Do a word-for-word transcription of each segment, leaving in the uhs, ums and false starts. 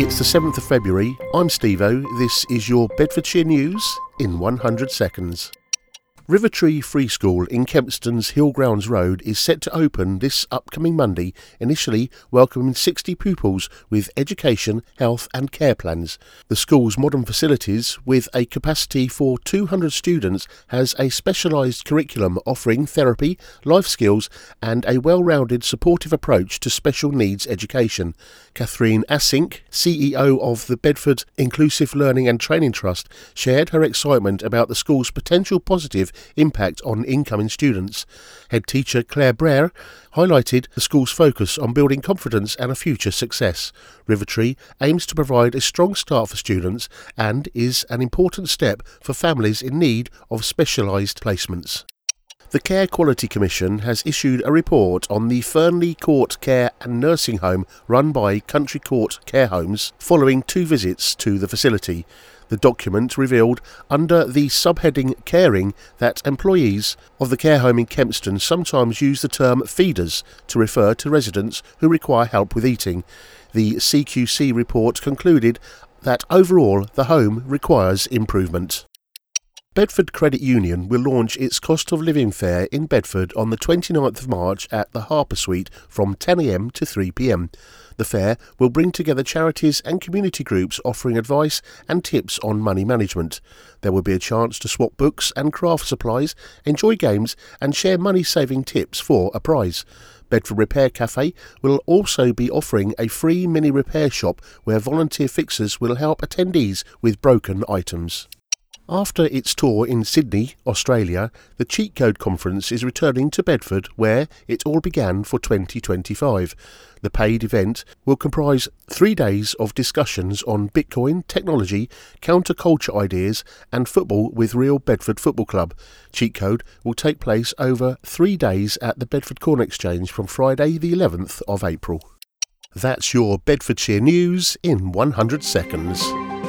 It's the seventh of February. I'm Steve-O. This is your Bedfordshire News in one hundred seconds. Rivertree Free School in Kempston's Hillgrounds Road is set to open this upcoming Monday, initially welcoming sixty pupils with education, health and care plans. The school's modern facilities, with a capacity for two hundred students, has a specialised curriculum offering therapy, life skills and a well-rounded supportive approach to special needs education. Catherine Assink, C E O of the Bedford Inclusive Learning and Training Trust, shared her excitement about the school's potential positive impact on incoming students. Head teacher Claire Brer highlighted the school's focus on building confidence and a future success. Rivertree aims to provide a strong start for students and is an important step for families in need of specialised placements. The Care Quality Commission has issued a report on the Fernley Court Care and Nursing Home run by Country Court Care Homes following two visits to the facility. The document revealed, under the subheading Caring, that employees of the care home in Kempston sometimes use the term feeders to refer to residents who require help with eating. The C Q C report concluded that overall the home requires improvement. Bedford Credit Union will launch its cost of living fair in Bedford on the twenty-ninth of March at the Harper Suite from ten a m to three p m. The fair will bring together charities and community groups offering advice and tips on money management. There will be a chance to swap books and craft supplies, enjoy games and share money-saving tips for a prize. Bedford Repair Cafe will also be offering a free mini repair shop where volunteer fixers will help attendees with broken items. After its tour in Sydney, Australia, the Cheat Code Conference is returning to Bedford, where it all began for twenty twenty-five. The paid event will comprise three days of discussions on Bitcoin, technology, counterculture ideas and football with Real Bedford Football Club. Cheat Code will take place over three days at the Bedford Corn Exchange from Friday the eleventh of April. That's your Bedfordshire News in one hundred seconds.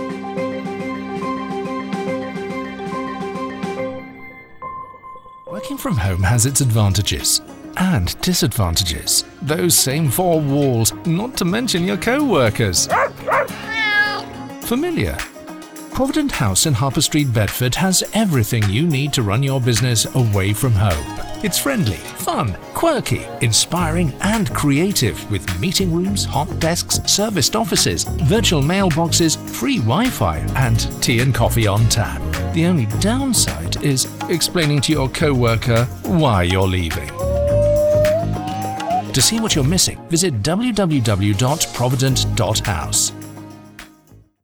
Working from home has its advantages and disadvantages. Those same four walls, not to mention your co-workers. Familiar? Provident House in Harper Street, Bedford has everything you need to run your business away from home. It's friendly, fun, quirky, inspiring and creative with meeting rooms, hot desks, serviced offices, virtual mailboxes, free Wi-Fi and tea and coffee on tap. The only downside is explaining to your co-worker why you're leaving. To see what you're missing, visit w w w dot provident dot house.